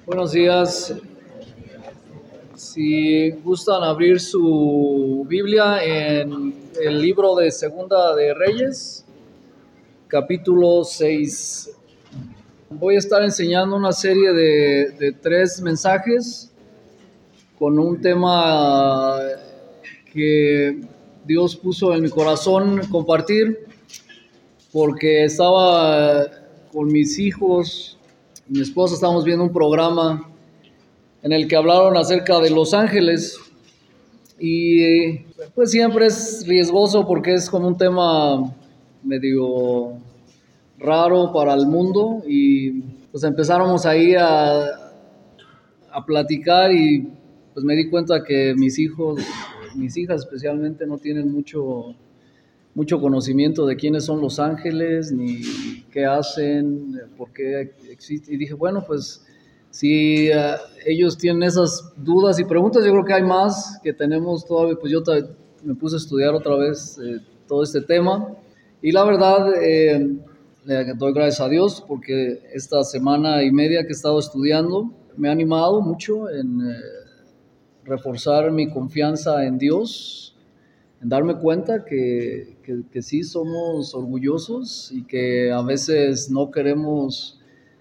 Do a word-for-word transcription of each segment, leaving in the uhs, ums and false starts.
Buenos días. Si gustan abrir su Biblia en el libro de Segunda de Reyes, capítulo seis. Voy a estar enseñando una serie de, de tres mensajes con un tema que Dios puso en mi corazón compartir, porque estaba con mis hijos y mi esposa, estábamos viendo un programa en el que hablaron acerca de los ángeles, y pues siempre es riesgoso porque es como un tema medio raro para el mundo, y pues empezáramos ahí a, a platicar, y pues me di cuenta que mis hijos, mis hijas especialmente, no tienen mucho, mucho conocimiento de quiénes son los ángeles, ni qué hacen, por qué existen, y dije, bueno, pues si uh, ellos tienen esas dudas y preguntas, yo creo que hay más que tenemos todavía. Pues yo t- me puse a estudiar otra vez eh, todo este tema, y la verdad eh, le doy gracias a Dios porque esta semana y media que he estado estudiando me ha animado mucho en eh, reforzar mi confianza en Dios, en darme cuenta que, que, que sí somos orgullosos y que a veces no queremos,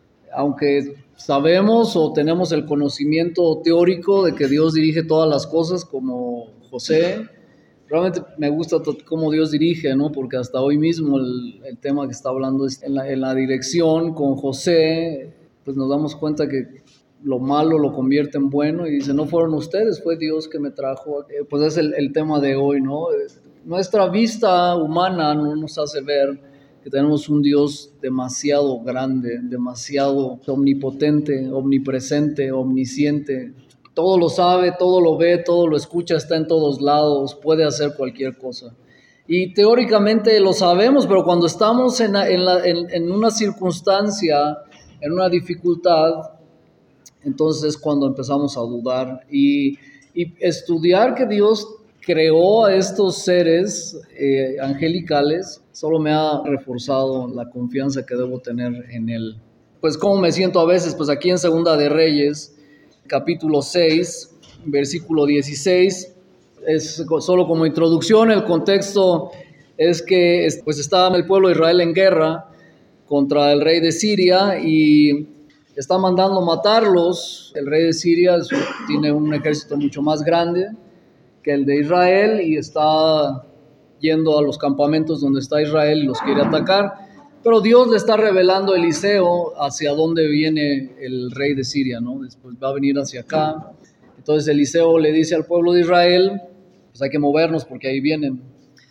aunque sabemos o tenemos el conocimiento teórico de que Dios dirige todas las cosas, como José. Realmente me gusta cómo Dios dirige, ¿no? Porque hasta hoy mismo el, el tema que está hablando es en la, en la dirección con José, pues nos damos cuenta que lo malo lo convierte en bueno, y dice, no fueron ustedes, fue Dios que me trajo. Eh, pues es el, el tema de hoy, ¿no? Nuestra vista humana no nos hace ver que tenemos un Dios demasiado grande, demasiado omnipotente, omnipresente, omnisciente. Todo lo sabe, todo lo ve, todo lo escucha, está en todos lados, puede hacer cualquier cosa. Y teóricamente lo sabemos, pero cuando estamos en, en, la, en, en una circunstancia, en una dificultad, entonces es cuando empezamos a dudar. Y, y estudiar que Dios creó a estos seres eh, angelicales solo me ha reforzado la confianza que debo tener en Él. Pues cómo me siento a veces, pues aquí en Segunda de Reyes, capítulo seis, versículo dieciséis, es solo como introducción. El contexto es que pues estaba el pueblo de Israel en guerra contra el rey de Siria, y está mandando matarlos. El rey de Siria tiene un ejército mucho más grande que el de Israel, y está yendo a los campamentos donde está Israel y los quiere atacar. Pero Dios le está revelando a Eliseo hacia dónde viene el rey de Siria, ¿no? Después va a venir hacia acá. Entonces Eliseo le dice al pueblo de Israel, pues hay que movernos porque ahí vienen.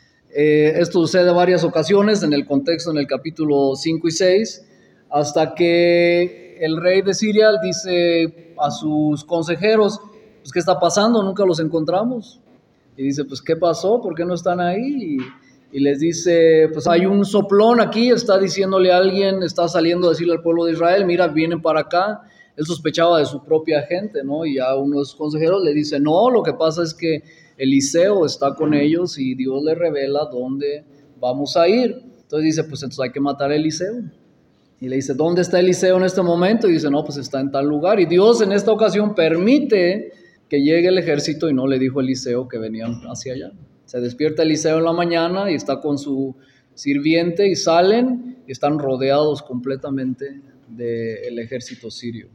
Eh, esto sucede varias ocasiones en el contexto, en el capítulo cinco y seis, hasta que el rey de Siria dice a sus consejeros, pues ¿qué está pasando? Nunca los encontramos. Y dice, pues ¿qué pasó? ¿Por qué no están ahí? Y, y les dice, pues hay un soplón aquí, está diciéndole a alguien, está saliendo a decirle al pueblo de Israel, mira, vienen para acá. Él sospechaba de su propia gente, ¿no? Y a uno de sus consejeros le dice, no, lo que pasa es que Eliseo está con ellos y Dios le revela dónde vamos a ir. Entonces dice, pues entonces hay que matar a Eliseo. Y le dice, ¿dónde está Eliseo en este momento? Y dice, no, pues está en tal lugar. Y Dios en esta ocasión permite que llegue el ejército, y no le dijo a Eliseo que venían hacia allá. Se despierta Eliseo en la mañana y está con su sirviente, y salen y están rodeados completamente del ejército sirio.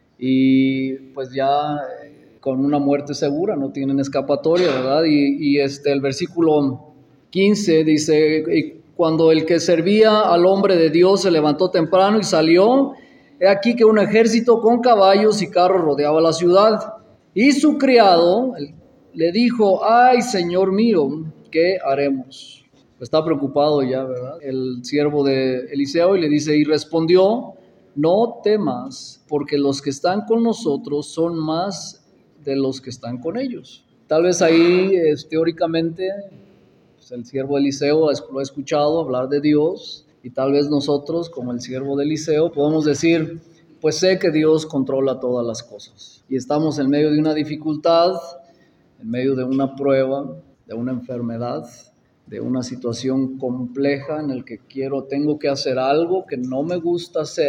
Y pues ya con una muerte segura, no tienen escapatoria, ¿verdad? Y, y este, el versículo quince dice, y cuando el que servía al hombre de Dios se levantó temprano y salió, he aquí que un ejército con caballos y carros rodeaba la ciudad. Y su criado le dijo, ay, señor mío, ¿qué haremos? Pues está preocupado ya, ¿verdad? El siervo de Eliseo, y le dice, y respondió, no temas, porque los que están con nosotros son más de los que están con ellos. Tal vez ahí, es, teóricamente, pues el siervo de Eliseo lo ha escuchado hablar de Dios, y tal vez nosotros, como el siervo de Eliseo, podemos decir, pues sé que Dios controla todas las cosas, y estamos en medio de una dificultad, en medio de una prueba, de una enfermedad, de una situación compleja en la que quiero, tengo que hacer algo que no me gusta hacer,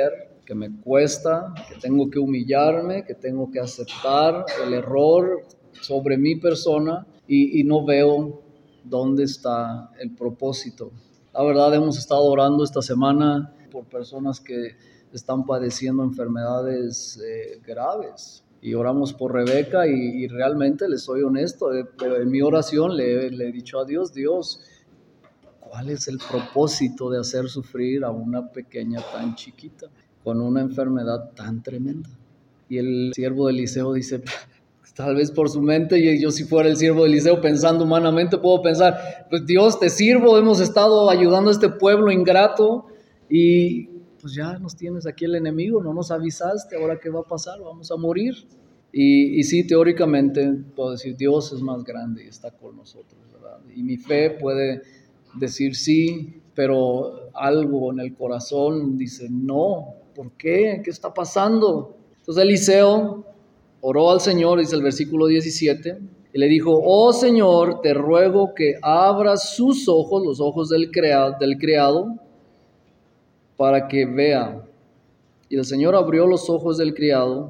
que me cuesta, que tengo que humillarme, que tengo que aceptar el error sobre mi persona y, y no veo dónde está el propósito. La verdad, hemos estado orando esta semana por personas que están padeciendo enfermedades eh, graves. Y oramos por Rebeca y, y realmente, les soy honesto, eh, pero en mi oración le, le he dicho a Dios, Dios, ¿cuál es el propósito de hacer sufrir a una pequeña tan chiquita con una enfermedad tan tremenda? Y el siervo de Eliseo dice, tal vez por su mente, y yo si fuera el siervo de Eliseo pensando humanamente, puedo pensar, pues Dios, te sirvo, hemos estado ayudando a este pueblo ingrato y pues ya nos tienes aquí el enemigo, no nos avisaste, ahora qué va a pasar, vamos a morir. Y, y sí, teóricamente puedo decir, Dios es más grande y está con nosotros, ¿verdad? Y mi fe puede decir sí, pero algo en el corazón dice no, ¿por qué? ¿Qué está pasando? Entonces Eliseo oró al Señor, dice el versículo diecisiete, y le dijo, oh Señor, te ruego que abras sus ojos, los ojos del criado, del criado, para que vea. Y el Señor abrió los ojos del criado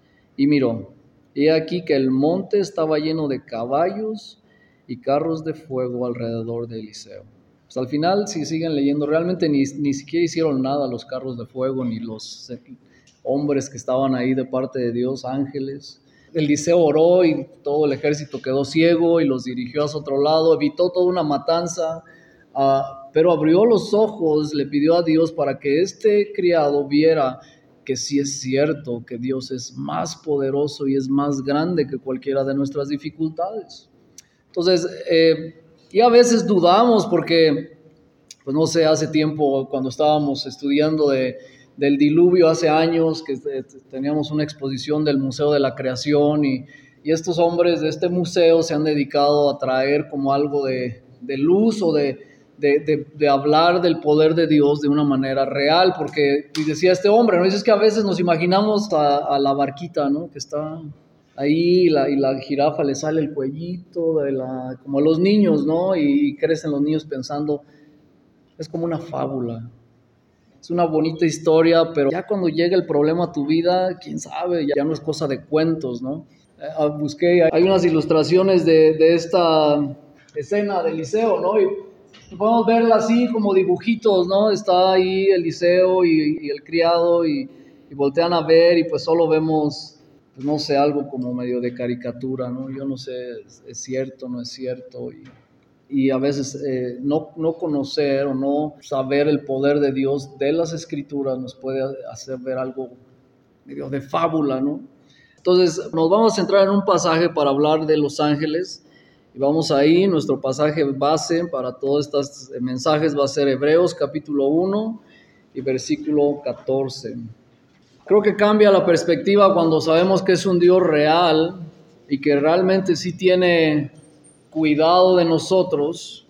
y miró. He aquí que el monte estaba lleno de caballos y carros de fuego alrededor de Eliseo. Pues al final, si siguen leyendo, realmente ni, ni siquiera hicieron nada los carros de fuego, ni los hombres que estaban ahí de parte de Dios, ángeles. Eliseo oró y todo el ejército quedó ciego y los dirigió hacia otro lado, evitó toda una matanza, uh, pero abrió los ojos, le pidió a Dios para que este criado viera que sí es cierto que Dios es más poderoso y es más grande que cualquiera de nuestras dificultades. Entonces, eh, y a veces dudamos porque, pues no sé, hace tiempo cuando estábamos estudiando de, del diluvio, hace años que teníamos una exposición del Museo de la Creación y, y estos hombres de este museo se han dedicado a traer como algo de, de luz o de, de, de, de hablar del poder de Dios de una manera real, porque y decía este hombre, ¿no? Dices que a veces nos imaginamos a, a la barquita, ¿no? Que está ahí y la, y la jirafa le sale el cuellito, de la, como a los niños, ¿no? Y, y crecen los niños pensando, es como una fábula. Es una bonita historia, pero ya cuando llega el problema a tu vida, quién sabe, ya no es cosa de cuentos, ¿no? Eh, busqué, hay unas ilustraciones de, de esta escena de Eliseo, ¿no? Y podemos verla así como dibujitos, ¿no? Está ahí Eliseo y, y el criado y, y voltean a ver y pues solo vemos, pues no sé, algo como medio de caricatura, ¿no? Yo no sé, es, es cierto, no es cierto y... y a veces eh, no, no conocer o no saber el poder de Dios de las Escrituras nos puede hacer ver algo medio de fábula, ¿no? Entonces nos vamos a centrar en un pasaje para hablar de los ángeles y vamos ahí, nuestro pasaje base para todos estos mensajes va a ser Hebreos capítulo uno y versículo catorce. Creo que cambia la perspectiva cuando sabemos que es un Dios real y que realmente sí tiene cuidado de nosotros.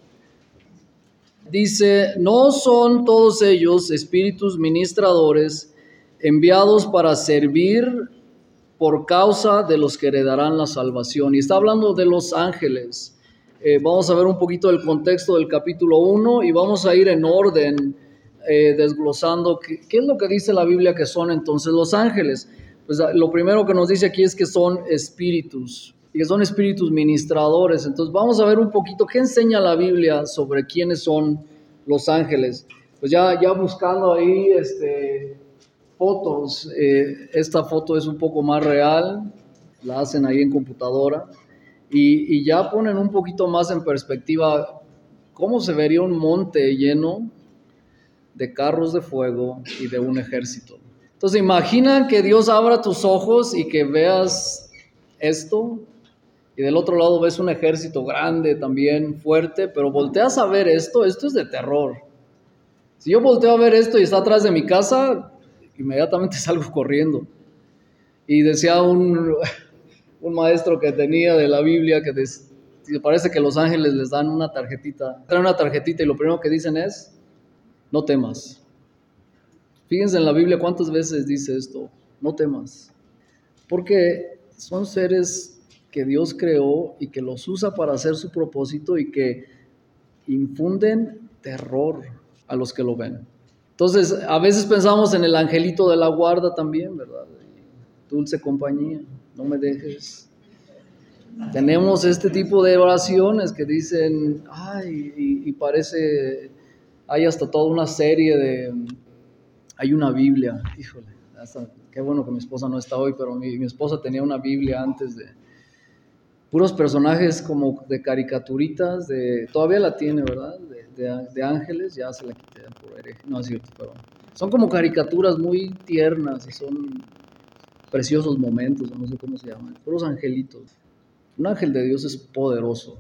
Dice, no son todos ellos espíritus ministradores enviados para servir por causa de los que heredarán la salvación. Y está hablando de los ángeles. Eh, vamos a ver un poquito el contexto del capítulo uno y vamos a ir en orden eh, desglosando qué, qué es lo que dice la Biblia que son entonces los ángeles. Pues lo primero que nos dice aquí es que son espíritus. Y que son espíritus ministradores. Entonces vamos a ver un poquito qué enseña la Biblia sobre quiénes son los ángeles. Pues ya, ya buscando ahí este, fotos, eh, esta foto es un poco más real, la hacen ahí en computadora, y, y ya ponen un poquito más en perspectiva cómo se vería un monte lleno de carros de fuego y de un ejército. Entonces imagina que Dios abra tus ojos y que veas esto, y del otro lado ves un ejército grande también, fuerte, pero volteas a ver esto, esto es de terror. Si yo volteo a ver esto y está atrás de mi casa, inmediatamente salgo corriendo. Y decía un, un maestro que tenía de la Biblia que des, parece que los ángeles les dan una tarjetita, traen una tarjetita y lo primero que dicen es, no temas. Fíjense en la Biblia cuántas veces dice esto, no temas. Porque son seres que Dios creó y que los usa para hacer su propósito y que infunden terror a los que lo ven. Entonces, a veces pensamos en el angelito de la guarda también, ¿verdad? Dulce compañía, no me dejes. Tenemos este tipo de oraciones que dicen, ay, y, y parece, hay hasta toda una serie de, hay una Biblia, híjole, hasta, qué bueno que mi esposa no está hoy, pero mi, mi esposa tenía una Biblia antes de puros personajes como de caricaturitas, de, todavía la tiene, ¿verdad? De, de, de ángeles, ya se la quité por hereje, no es cierto, pero son como caricaturas muy tiernas y son preciosos momentos, no sé cómo se llaman, puros angelitos. Un ángel de Dios es poderoso.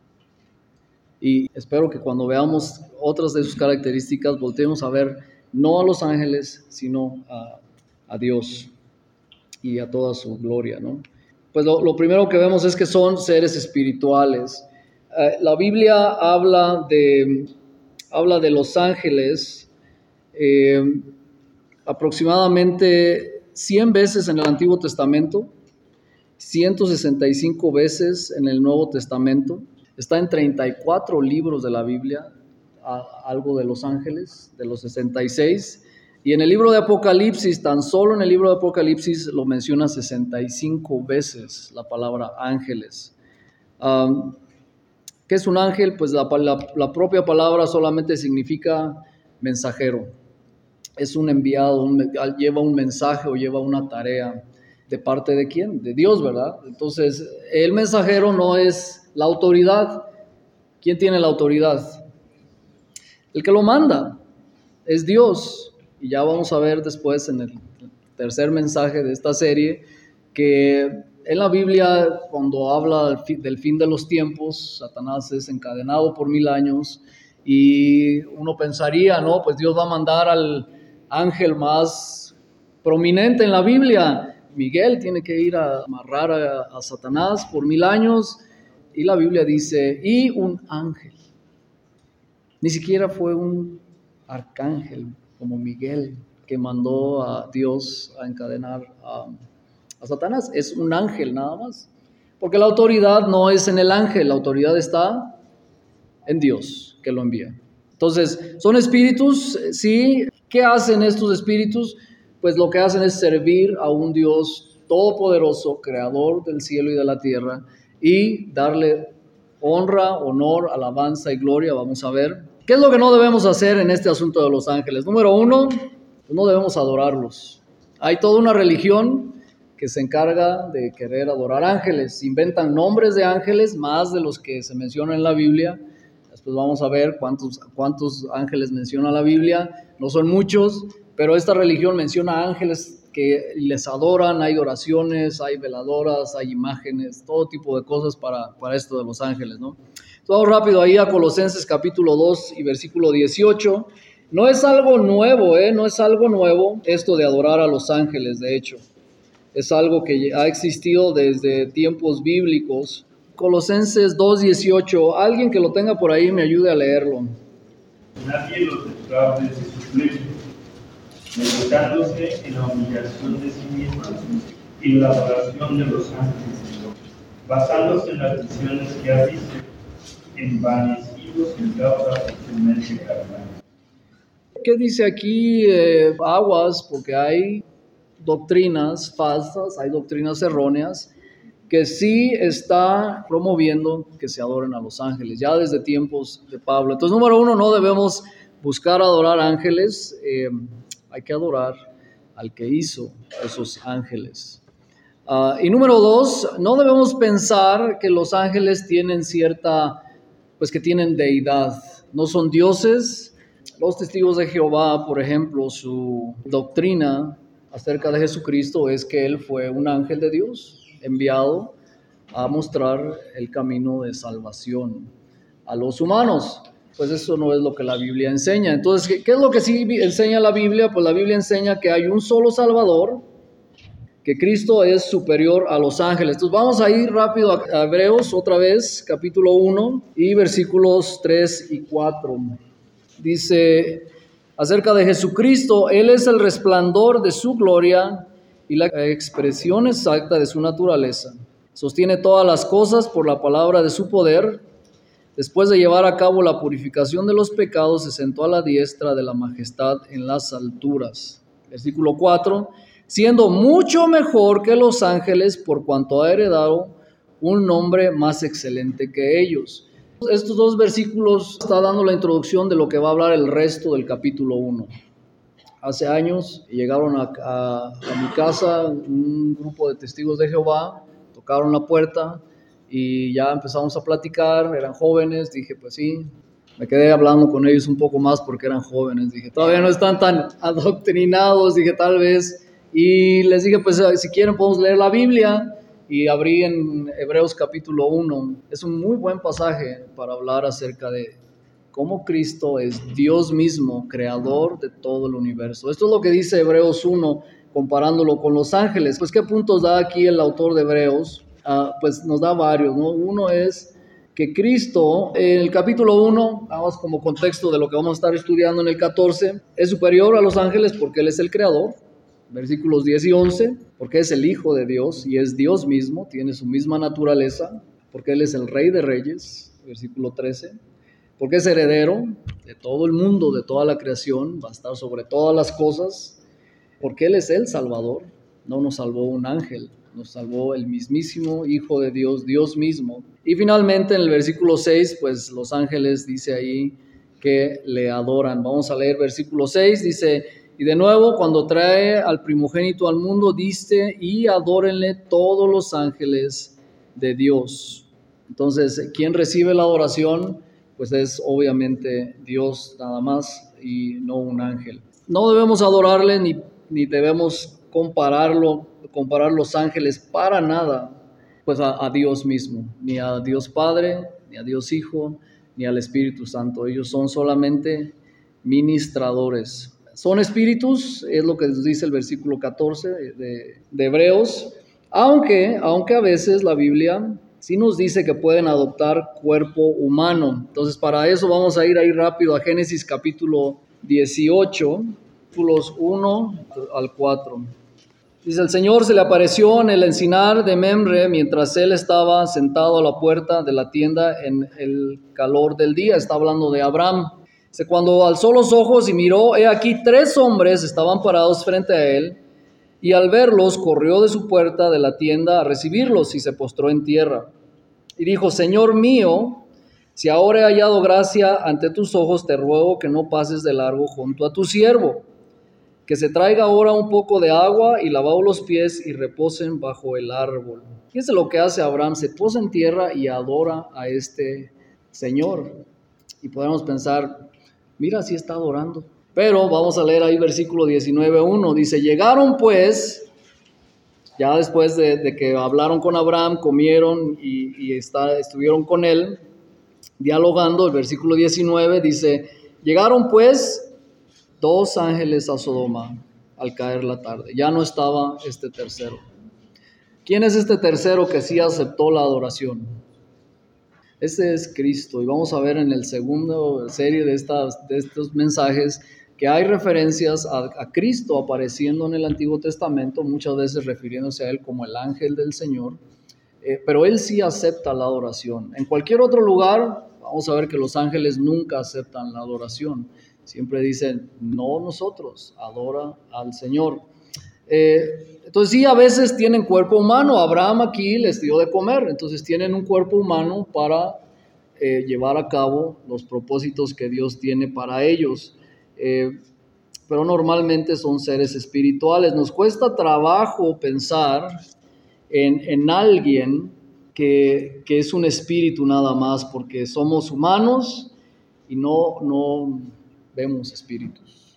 Y espero que cuando veamos otras de sus características, volteemos a ver no a los ángeles, sino a, a Dios y a toda su gloria, ¿no? Pues lo, lo primero que vemos es que son seres espirituales. Eh, la Biblia habla de, habla de los ángeles eh, aproximadamente cien veces en el Antiguo Testamento, ciento sesenta y cinco veces en el Nuevo Testamento. Está en treinta y cuatro libros de la Biblia, a, algo de los ángeles, de los sesenta y seis. Y en el libro de Apocalipsis, tan solo en el libro de Apocalipsis lo menciona sesenta y cinco veces la palabra ángeles. Um, ¿Qué es un ángel? Pues la, la, la propia palabra solamente significa mensajero. Es un enviado, un, lleva un mensaje o lleva una tarea. ¿De parte de quién? De Dios, ¿verdad? Entonces, el mensajero no es la autoridad. ¿Quién tiene la autoridad? El que lo manda es Dios. Y ya vamos a ver después en el tercer mensaje de esta serie que en la Biblia, cuando habla del fin de los tiempos, Satanás es encadenado por mil años y uno pensaría, ¿no? Pues Dios va a mandar al ángel más prominente en la Biblia. Miguel tiene que ir a amarrar a, a Satanás por mil años y la Biblia dice, y un ángel. Ni siquiera fue un arcángel como Miguel que mandó a Dios a encadenar a, a Satanás. Es un ángel nada más. Porque la autoridad no es en el ángel, la autoridad está en Dios que lo envía. Entonces, son espíritus, sí. ¿Qué hacen estos espíritus? Pues lo que hacen es servir a un Dios todopoderoso, creador del cielo y de la tierra, y darle honra, honor, alabanza y gloria. Vamos a ver. ¿Qué es lo que no debemos hacer en este asunto de los ángeles? Número uno, no debemos adorarlos. Hay toda una religión que se encarga de querer adorar ángeles. Inventan nombres de ángeles, más de los que se mencionan en la Biblia. Después vamos a ver cuántos, cuántos ángeles menciona la Biblia. No son muchos, pero esta religión menciona ángeles que les adoran, hay oraciones, hay veladoras, hay imágenes, todo tipo de cosas para, para esto de los ángeles, ¿no? Vamos rápido ahí a Colosenses capítulo dos y versículo dieciocho. No es algo nuevo, ¿eh? No es algo nuevo esto de adorar a los ángeles, de hecho. Es algo que ha existido desde tiempos bíblicos. Colosenses dos dieciocho. Alguien que lo tenga por ahí me ayude a leerlo. Nadie los defraude de su pleito, dedicándose en la humillación de sí mismos y la adoración de los ángeles, basándose en las visiones que ha visto, envanecidos en causa de su mente carnal. ¿Qué dice aquí? Eh, aguas, porque hay doctrinas falsas, hay doctrinas erróneas, que sí está promoviendo que se adoren a los ángeles, ya desde tiempos de Pablo. Entonces, número uno, no debemos buscar adorar ángeles, eh, hay que adorar al que hizo esos ángeles. Uh, y número dos, no debemos pensar que los ángeles tienen cierta, pues que tienen deidad, no son dioses. Los testigos de Jehová, por ejemplo, su doctrina acerca de Jesucristo es que Él fue un ángel de Dios, enviado a mostrar el camino de salvación a los humanos. Pues eso no es lo que la Biblia enseña. Entonces, ¿qué, qué es lo que sí enseña la Biblia? Pues la Biblia enseña que hay un solo Salvador, que Cristo es superior a los ángeles. Entonces vamos a ir rápido a Hebreos otra vez, capítulo uno y versículos tres y cuatro. Dice acerca de Jesucristo, Él es el resplandor de su gloria y la expresión exacta de su naturaleza. Sostiene todas las cosas por la palabra de su poder. Después de llevar a cabo la purificación de los pecados, se sentó a la diestra de la majestad en las alturas. Versículo cuatro, siendo mucho mejor que los ángeles por cuanto ha heredado un nombre más excelente que ellos. Estos dos versículos está dando la introducción de lo que va a hablar el resto del capítulo uno. Hace años llegaron a, a, a mi casa un grupo de testigos de Jehová, tocaron la puerta y ya empezamos a platicar, eran jóvenes, dije pues sí, me quedé hablando con ellos un poco más porque eran jóvenes, dije todavía no están tan adoctrinados, dije tal vez, y les dije pues si quieren podemos leer la Biblia. Y abrí en Hebreos capítulo uno. Es un muy buen pasaje para hablar acerca de cómo Cristo es Dios mismo, creador de todo el universo. Esto es lo que dice Hebreos uno, comparándolo con los ángeles. Pues, ¿qué puntos da aquí el autor de Hebreos? Uh, pues nos da varios, ¿no? Uno es que Cristo, en el capítulo uno, vamos como contexto de lo que vamos a estar estudiando en el catorce, es superior a los ángeles porque Él es el creador. Versículos diez y once, porque es el Hijo de Dios y es Dios mismo, tiene su misma naturaleza, porque Él es el Rey de Reyes, versículo trece, porque es heredero de todo el mundo, de toda la creación, va a estar sobre todas las cosas, porque Él es el Salvador, no nos salvó un ángel, nos salvó el mismísimo Hijo de Dios, Dios mismo. Y finalmente en el versículo seis, pues los ángeles dice ahí que le adoran. Vamos a leer versículo seis, dice: y de nuevo, cuando trae al primogénito al mundo, dice, y adórenle todos los ángeles de Dios. Entonces, ¿quién recibe la adoración? Pues es obviamente Dios nada más y no un ángel. No debemos adorarle ni, ni debemos compararlo, comparar los ángeles para nada, pues a, a Dios mismo, ni a Dios Padre, ni a Dios Hijo, ni al Espíritu Santo. Ellos son solamente ministradores. Son espíritus, es lo que nos dice el versículo catorce de, de Hebreos, aunque, aunque a veces la Biblia sí nos dice que pueden adoptar cuerpo humano. Entonces para eso vamos a ir ahí rápido a Génesis capítulo dieciocho, versículos uno al cuatro. Dice: el Señor se le apareció en el encinar de Memre mientras él estaba sentado a la puerta de la tienda en el calor del día. Está hablando de Abraham. Cuando alzó los ojos y miró, he aquí tres hombres estaban parados frente a él, y al verlos corrió de su puerta de la tienda a recibirlos y se postró en tierra. Y dijo: Señor mío, si ahora he hallado gracia ante tus ojos, te ruego que no pases de largo junto a tu siervo, que se traiga ahora un poco de agua y lavado los pies y reposen bajo el árbol. Fíjense lo que hace Abraham, se posa en tierra y adora a este Señor. Y podemos pensar, mira, sí está adorando. Pero vamos a leer ahí versículo diecinueve uno. Dice: llegaron pues, ya después de, de que hablaron con Abraham, comieron y, y está, estuvieron con él, dialogando. El versículo diecinueve dice: llegaron pues dos ángeles a Sodoma al caer la tarde. Ya no estaba este tercero. ¿Quién es este tercero que sí aceptó la adoración? Ese es Cristo, y vamos a ver en el segundo serie de, estas, de estos mensajes que hay referencias a, a Cristo apareciendo en el Antiguo Testamento, muchas veces refiriéndose a Él como el ángel del Señor, eh, pero Él sí acepta la adoración. En cualquier otro lugar, vamos a ver que los ángeles nunca aceptan la adoración, siempre dicen, no nosotros, adora al Señor. Eh, entonces sí, a veces tienen cuerpo humano. Abraham aquí les dio de comer, entonces tienen un cuerpo humano para eh, llevar a cabo los propósitos que Dios tiene para ellos, eh, pero normalmente son seres espirituales. Nos cuesta trabajo pensar en, en alguien que, que es un espíritu nada más, porque somos humanos y no, no vemos espíritus.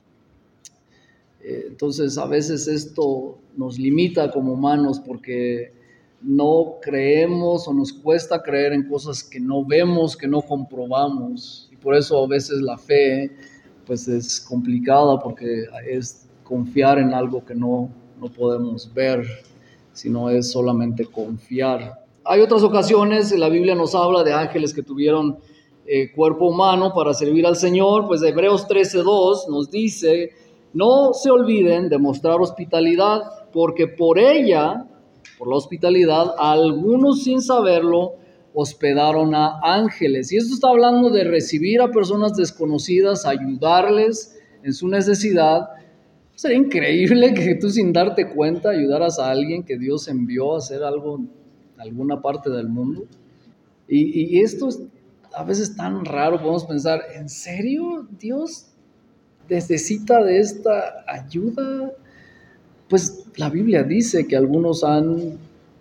Entonces a veces esto nos limita como humanos porque no creemos o nos cuesta creer en cosas que no vemos, que no comprobamos, y por eso a veces la fe pues es complicada, porque es confiar en algo que no, no podemos ver, sino es solamente confiar. Hay otras ocasiones, la Biblia nos habla de ángeles que tuvieron eh, cuerpo humano para servir al Señor. Pues Hebreos trece dos nos dice: no se olviden de mostrar hospitalidad, porque por ella, por la hospitalidad, algunos sin saberlo hospedaron a ángeles. Y esto está hablando de recibir a personas desconocidas, ayudarles en su necesidad. Sería increíble que tú, sin darte cuenta, ayudaras a alguien que Dios envió a hacer algo en alguna parte del mundo. Y, y esto es a veces tan raro, podemos pensar, ¿en serio Dios necesita de esta ayuda? Pues la Biblia dice que algunos han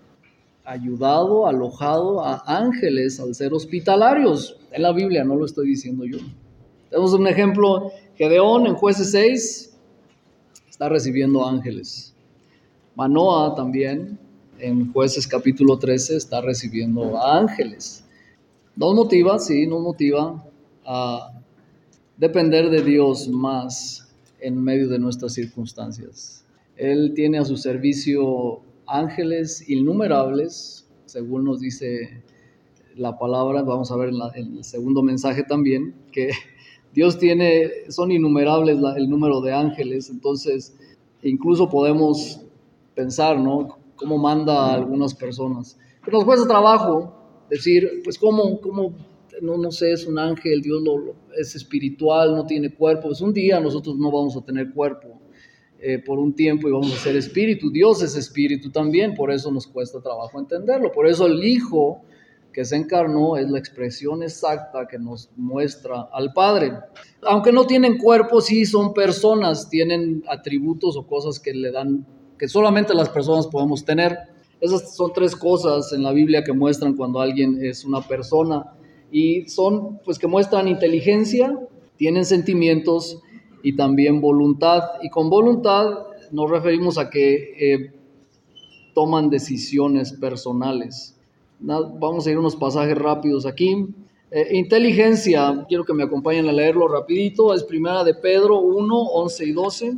ayudado, alojado a ángeles al ser hospitalarios. En la Biblia, no lo estoy diciendo yo. Tenemos un ejemplo, Gedeón en Jueces seis está recibiendo ángeles. Manoah también en Jueces capítulo trece está recibiendo a ángeles. Nos motiva, sí, nos motiva a depender de Dios más en medio de nuestras circunstancias. Él tiene a su servicio ángeles innumerables, según nos dice la palabra. Vamos a ver en, la, en el segundo mensaje también, que Dios tiene, son innumerables la, el número de ángeles. Entonces, incluso podemos pensar, ¿no?, cómo manda a algunas personas. Pero nos cuesta trabajo decir, pues, ¿cómo, cómo no, no sé, es un ángel, Dios lo, lo, es espiritual, no tiene cuerpo? Pues un día nosotros no vamos a tener cuerpo eh, por un tiempo y vamos a ser espíritu. Dios es espíritu también, por eso nos cuesta trabajo entenderlo. Por eso el Hijo que se encarnó es la expresión exacta que nos muestra al Padre. Aunque no tienen cuerpo, sí son personas, tienen atributos o cosas que le dan, que solamente las personas podemos tener. Esas son tres cosas en la Biblia que muestran cuando alguien es una persona, y son, pues, que muestran inteligencia, tienen sentimientos y también voluntad. Y con voluntad nos referimos a que eh, toman decisiones personales. Vamos a ir unos pasajes rápidos aquí. Eh, inteligencia, quiero que me acompañen a leerlo rapidito. Es primera de Pedro uno, once y doce.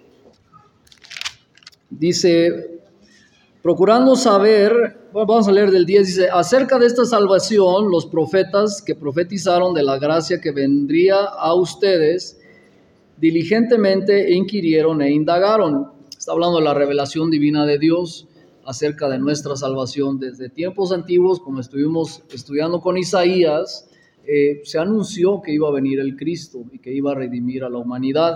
Dice, procurando saber, bueno, vamos a leer del diez, dice, acerca de esta salvación, los profetas que profetizaron de la gracia que vendría a ustedes, diligentemente inquirieron e indagaron. Está hablando de la revelación divina de Dios acerca de nuestra salvación. Desde tiempos antiguos, como estuvimos estudiando con Isaías, eh, se anunció que iba a venir el Cristo y que iba a redimir a la humanidad.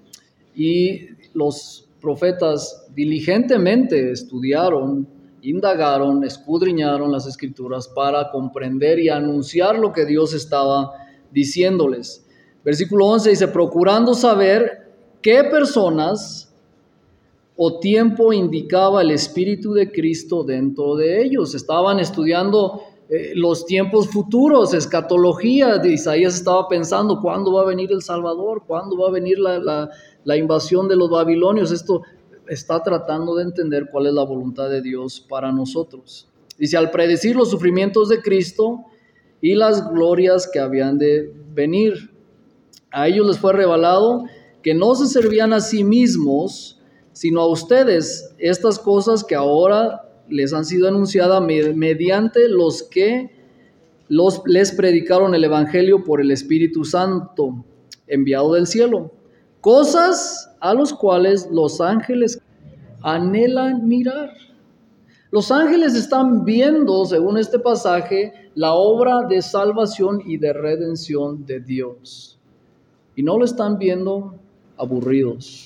Y los profetas diligentemente estudiaron, indagaron, escudriñaron las Escrituras para comprender y anunciar lo que Dios estaba diciéndoles. Versículo once dice, procurando saber qué personas o tiempo indicaba el Espíritu de Cristo dentro de ellos. Estaban estudiando eh, los tiempos futuros, escatología. De Isaías estaba pensando, ¿cuándo va a venir el Salvador? ¿Cuándo va a venir la, la, la invasión de los babilonios? Esto está tratando de entender cuál es la voluntad de Dios para nosotros. Dice, al predecir los sufrimientos de Cristo y las glorias que habían de venir, a ellos les fue revelado que no se servían a sí mismos, sino a ustedes, estas cosas que ahora les han sido anunciadas mediante los que los, les predicaron el Evangelio por el Espíritu Santo, enviado del cielo. Cosas a los cuales los ángeles anhelan mirar. Los ángeles están viendo, según este pasaje, la obra de salvación y de redención de Dios. Y no lo están viendo aburridos.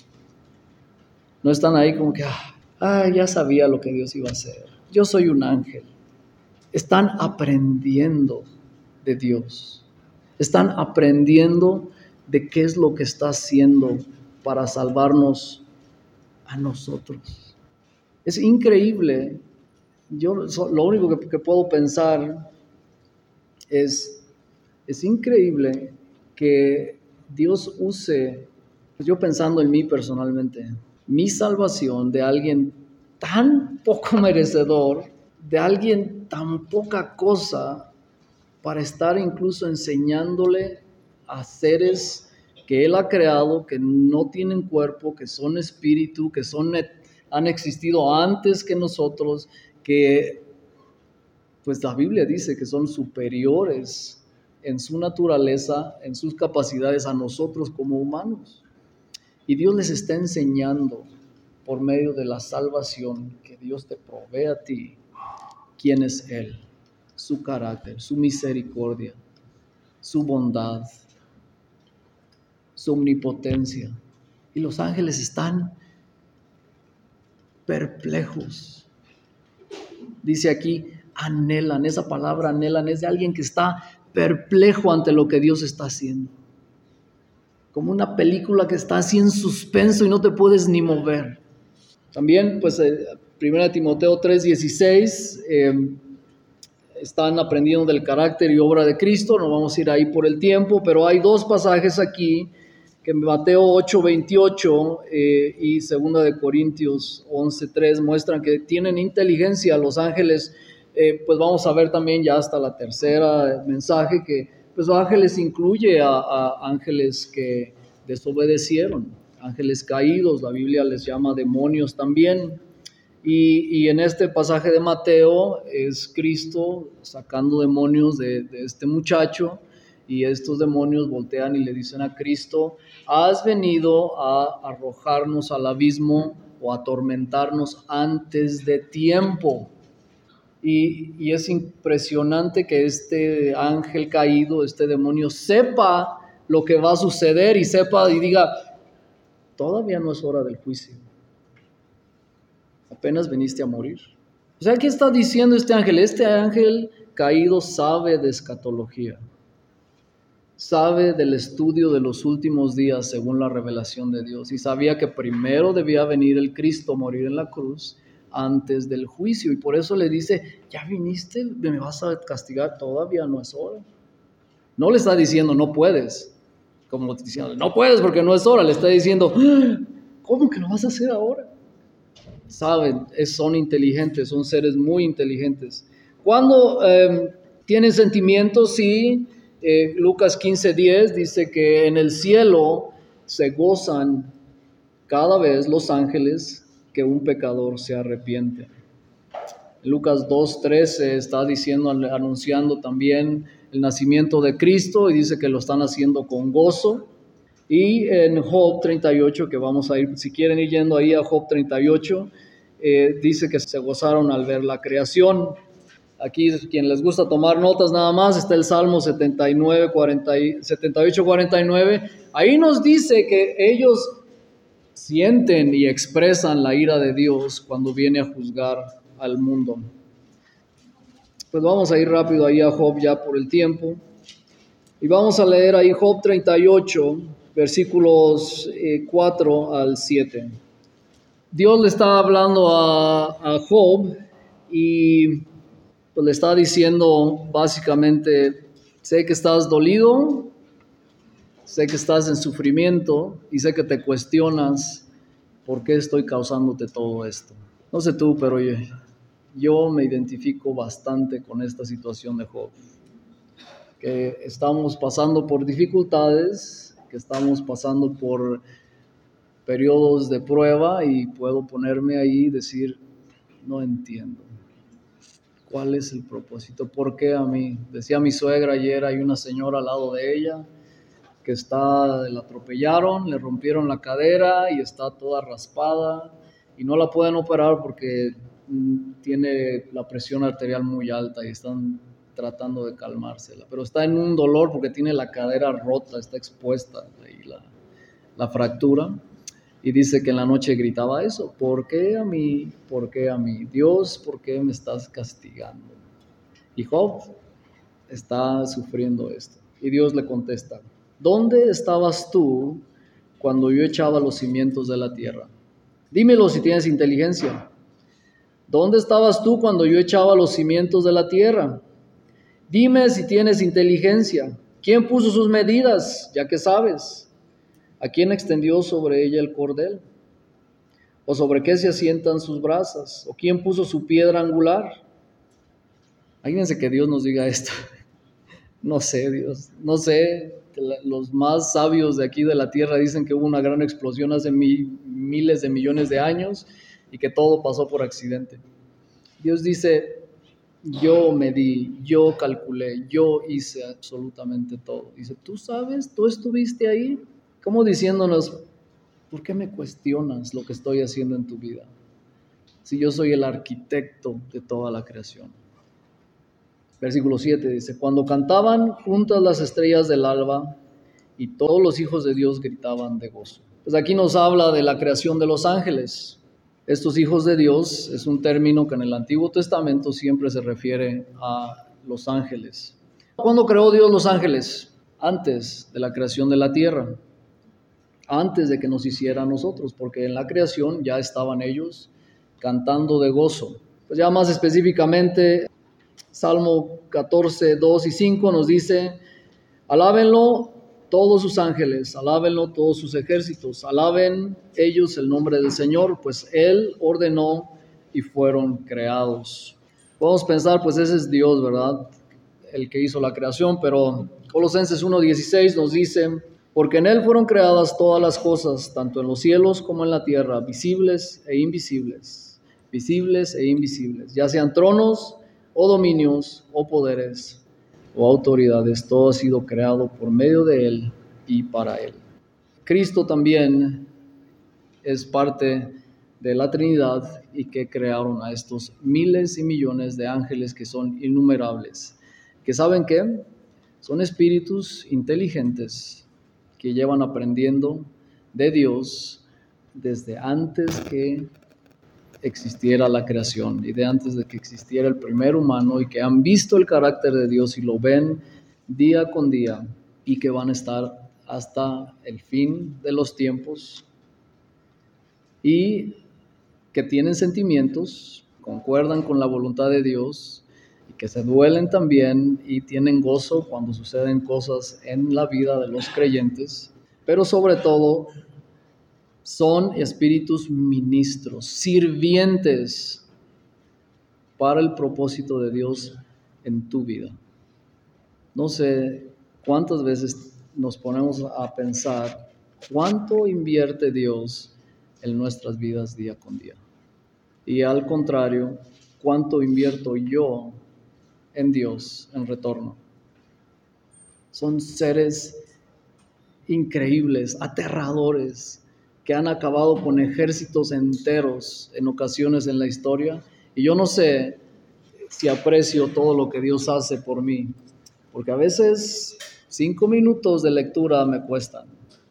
No están ahí como que, ah, ya sabía lo que Dios iba a hacer. Yo soy un ángel. Están aprendiendo de Dios. Están aprendiendo de qué es lo que está haciendo para salvarnos a nosotros. Es increíble. Yo lo único que, que puedo pensar es, es increíble que Dios use, yo pensando en mí personalmente, mi salvación de alguien tan poco merecedor, de alguien tan poca cosa, para estar incluso enseñándole a seres que Él ha creado, que no tienen cuerpo, que son espíritu, que son, han existido antes que nosotros, que pues la Biblia dice que son superiores en su naturaleza, en sus capacidades a nosotros como humanos. Y Dios les está enseñando por medio de la salvación que Dios te provee a ti quién es Él. su carácter, su misericordia, su bondad, su omnipotencia. Y los ángeles están perplejos. Dice aquí, anhelan. Esa palabra anhelan es de alguien que está perplejo ante lo que Dios está haciendo. Como una película que está así en suspenso y no te puedes ni mover. También, pues, eh, primera Timoteo tres dieciséis, eh, están aprendiendo del carácter y obra de Cristo. No vamos a ir ahí por el tiempo, pero hay dos pasajes aquí, que Mateo ocho veintiocho eh, y segunda de Corintios once tres muestran que tienen inteligencia los ángeles. Eh, pues vamos a ver también ya hasta la tercera mensaje que pues los ángeles incluye a, a ángeles que desobedecieron, ángeles caídos, la Biblia les llama demonios también. Y, y en este pasaje de Mateo es Cristo sacando demonios de, de este muchacho, y estos demonios voltean y le dicen a Cristo: has venido a arrojarnos al abismo o a atormentarnos antes de tiempo. Y, y es impresionante que este ángel caído, este demonio, sepa lo que va a suceder y sepa y diga: todavía no es hora del juicio, apenas viniste a morir. O sea, ¿qué está diciendo este ángel? Este ángel caído sabe de escatología, sabe del estudio de los últimos días según la revelación de Dios, y sabía que primero debía venir el Cristo, morir en la cruz antes del juicio, y por eso le dice: ya viniste, me vas a castigar, todavía no es hora. No le está diciendo no puedes, como diciendo no puedes porque no es hora. Le está diciendo: ¿cómo que lo vas a hacer ahora? Saben, son inteligentes, son seres muy inteligentes. Cuando eh, tienen sentimientos, sí. eh, Lucas quince diez dice que en el cielo se gozan cada vez los ángeles que un pecador se arrepiente. Lucas dos trece está diciendo, anunciando también el nacimiento de Cristo, y dice que lo están haciendo con gozo. Y en Job treinta y ocho, que vamos a ir, si quieren ir yendo ahí a Job treinta y ocho, eh, dice que se gozaron al ver la creación. Aquí, quien les gusta tomar notas nada más, está el Salmo setenta y nueve, cuarenta, setenta y ocho, cuarenta y nueve. Ahí nos dice que ellos sienten y expresan la ira de Dios cuando viene a juzgar al mundo. Pues vamos a ir rápido ahí a Job ya por el tiempo. Y vamos a leer ahí Job treinta y ocho, versículos eh, cuatro al siete. Dios le está hablando a, a Job y pues le está diciendo básicamente: sé que estás dolido, sé que estás en sufrimiento y sé que te cuestionas por qué estoy causándote todo esto. No sé tú, pero yo, yo me identifico bastante con esta situación de Job. Que estamos pasando por dificultades, que estamos pasando por periodos de prueba, y puedo ponerme ahí y decir: no entiendo. ¿Cuál es el propósito? ¿Por qué a mí? Decía mi suegra ayer, hay una señora al lado de ella que está, la atropellaron, le rompieron la cadera y está toda raspada y no la pueden operar porque tiene la presión arterial muy alta y están tratando de calmársela, pero está en un dolor porque tiene la cadera rota, está expuesta ahí la, la fractura, y dice que en la noche gritaba eso: ¿por qué a mí? ¿Por qué a mí? Dios, ¿por qué me estás castigando? Y Job está sufriendo esto, y Dios le contesta: ¿dónde estabas tú cuando yo echaba los cimientos de la tierra? Dímelo si tienes inteligencia. ¿Dónde estabas tú cuando yo echaba los cimientos de la tierra? Dime si tienes inteligencia. ¿Quién puso sus medidas, ya que sabes? ¿A quién extendió sobre ella el cordel? ¿O sobre qué se asientan sus brasas? ¿O quién puso su piedra angular? Imagínense que Dios nos diga esto. No sé, Dios, no sé. Los más sabios de aquí de la tierra dicen que hubo una gran explosión hace mil, miles de millones de años y que todo pasó por accidente. Dios dice: yo medí, yo calculé, yo hice absolutamente todo. Dice: ¿tú sabes? ¿Tú estuviste ahí? Como diciéndonos: ¿por qué me cuestionas lo que estoy haciendo en tu vida? Si yo soy el arquitecto de toda la creación. Versículo siete dice, cuando cantaban juntas las estrellas del alba y todos los hijos de Dios gritaban de gozo. Pues aquí nos habla de la creación de los ángeles. Estos hijos de Dios es un término que en el Antiguo Testamento siempre se refiere a los ángeles. ¿Cuándo creó Dios los ángeles? Antes de la creación de la tierra, antes de que nos hiciera a nosotros, porque en la creación ya estaban ellos cantando de gozo. Pues ya más específicamente, Salmo catorce, dos y cinco nos dice, alábenlo todos sus ángeles, alábenlo todos sus ejércitos, alaben ellos el nombre del Señor, pues Él ordenó y fueron creados. Podemos pensar, pues ese es Dios, ¿verdad? El que hizo la creación, pero Colosenses uno dieciséis nos dice, porque en Él fueron creadas todas las cosas, tanto en los cielos como en la tierra, visibles e invisibles, visibles e invisibles, ya sean tronos o dominios o poderes o autoridades, todo ha sido creado por medio de Él y para Él. Cristo también es parte de la Trinidad y que crearon a estos miles y millones de ángeles que son innumerables, que ¿saben qué? Son espíritus inteligentes que llevan aprendiendo de Dios desde antes que existiera la creación y de antes de que existiera el primer humano, y que han visto el carácter de Dios y lo ven día con día y que van a estar hasta el fin de los tiempos y que tienen sentimientos, concuerdan con la voluntad de Dios y que se duelen también y tienen gozo cuando suceden cosas en la vida de los creyentes, pero sobre todo son espíritus ministros, sirvientes para el propósito de Dios en tu vida. No sé cuántas veces nos ponemos a pensar cuánto invierte Dios en nuestras vidas día con día. Y al contrario, cuánto invierto yo en Dios en retorno. Son seres increíbles, aterradores, que han acabado con ejércitos enteros en ocasiones en la historia, y yo no sé si aprecio todo lo que Dios hace por mí, porque a veces cinco minutos de lectura me cuestan,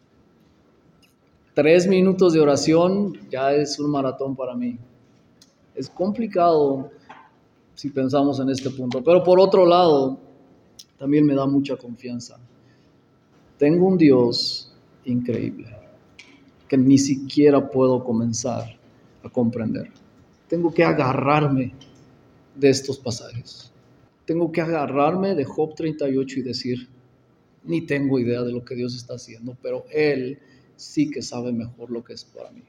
tres minutos de oración ya es un maratón para mí. Es complicado si pensamos en este punto, pero por otro lado, también me da mucha confianza. Tengo un Dios increíble que ni siquiera puedo comenzar a comprender. Tengo que agarrarme de estos pasajes. Tengo que agarrarme de Job treinta y ocho y decir, ni tengo idea de lo que Dios está haciendo, pero Él sí que sabe mejor lo que es para mí.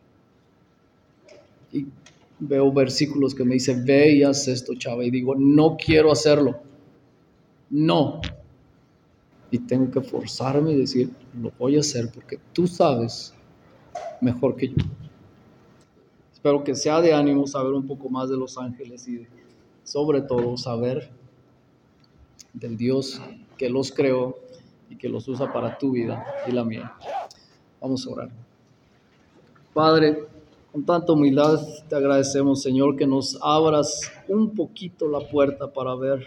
Y veo versículos que me dicen, ve y haz esto, chava, y digo, no quiero hacerlo. No. Y tengo que forzarme y decir, lo voy a hacer porque tú sabes mejor que yo. Espero que sea de ánimo saber un poco más de los ángeles y sobre todo saber del Dios que los creó y que los usa para tu vida y la mía. Vamos a orar. Padre, con tanta humildad te agradecemos, Señor, que nos abras un poquito la puerta para ver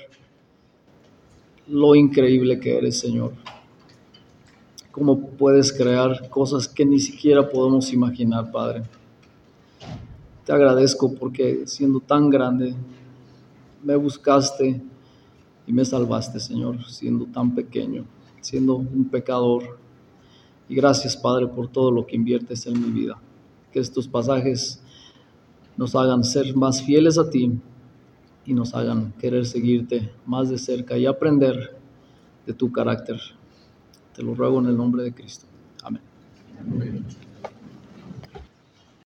lo increíble que eres, Señor. Cómo puedes crear cosas que ni siquiera podemos imaginar, Padre. Te agradezco porque siendo tan grande, me buscaste y me salvaste, Señor, siendo tan pequeño, siendo un pecador. Y gracias, Padre, por todo lo que inviertes en mi vida. Que estos pasajes nos hagan ser más fieles a ti y nos hagan querer seguirte más de cerca y aprender de tu carácter. Te lo ruego en el nombre de Cristo. Amén.